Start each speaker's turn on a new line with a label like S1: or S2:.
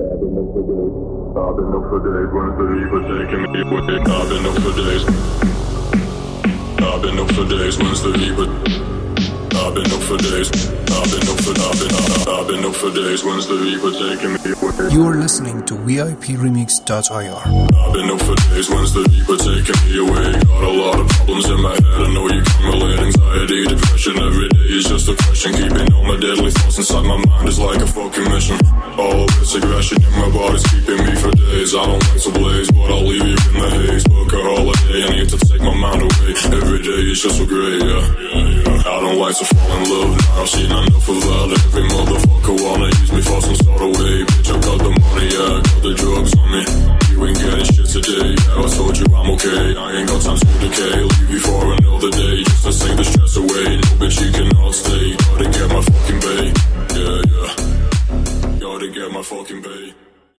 S1: I've been up for days, when's the reaper taking me away? I've been up for days. I've been up for days, when's the reaper? I've been up for days. I've been up for days, when's the reaper taking me away?
S2: You are listening to VIPRemix.ir.
S1: I've been up for days, when's the reaper taking me away? Got a lot of problems in my head, I know you can relate. Anxiety, depression, every day is just a question. Keeping all my deadly thoughts inside my mind is like a fucking mission. All of this aggression in my body's keeping me for days. I don't like to blaze, but I'll leave you in the haze. Book a holiday, I need to take my mind away. Every day is just so great, yeah. I don't like to fall in love now, I've seen enough of that. Every motherfucker wanna use me for some sort of way. Bitch, I got the money, yeah, I got the drugs on me. You ain't getting shit today, yeah, I told you I'm okay. I ain't got time to decay, leave you for another day. Just to take the stress away, no bitch you cannot stay. Gotta get my fucking pay, yeah. Gotta get my fucking pay.